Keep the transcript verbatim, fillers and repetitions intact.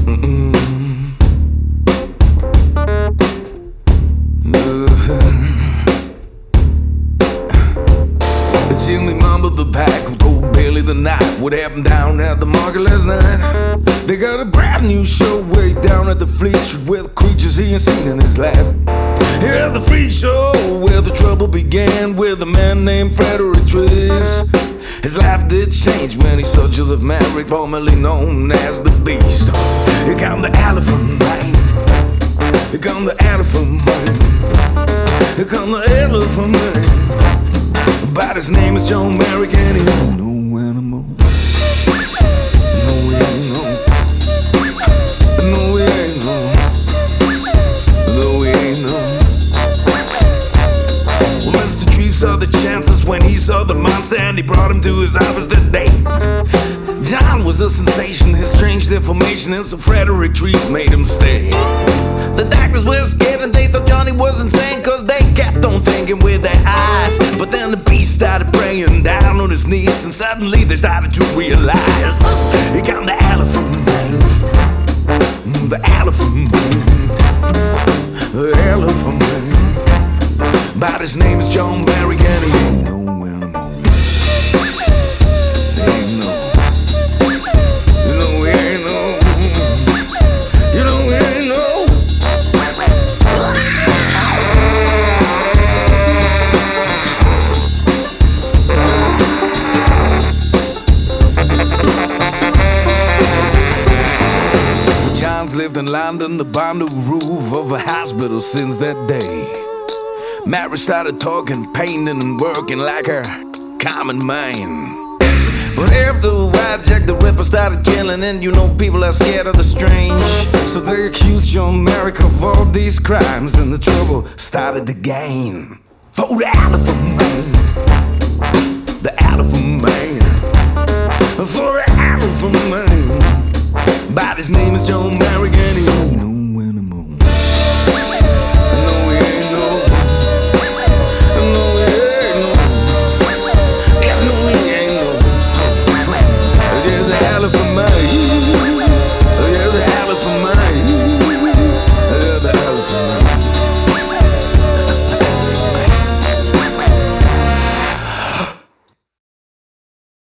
Mm-mm. Uh, Jimmy mumbled the pack who told Bailey the night what happened down at the market last night. They got a brand new show way down at the Fleet Street where the creatures he ain't seen in his life. Yeah, the freak show where the trouble began with a man named Frederick Trees. His life did change when he saw Joseph Merrick, formerly known as the Beast. Here come the elephant man. Here come the elephant man. Here come the elephant man. But his name is John Merrick and he ain't no animal. No, he ain't no. No, he ain't no. No, he ain't no. Well, Mister Tree saw the chances when he saw the monster and he brought him to his office that day. John was a sensation, his strange deformation, and so Frederick Trees made him stay. The doctors were scared and they thought Johnny was insane, cause they kept on thinking with their eyes. But then the beast started praying down on his knees, and suddenly they started to realize. Here come the elephant man. The elephant man. The elephant man. But his name is John Merrick and he ain't no animal. He ain't no. You know he ain't no. You know he ain't no. So John's lived in London upon the roof of a hospital since that day. Mary started talking, painting and working like a common man. But after a while, Jack the Ripper started killing, and you know people are scared of the strange. So they accused John Merrick of all these crimes, and the trouble started to gain. For the elephant man.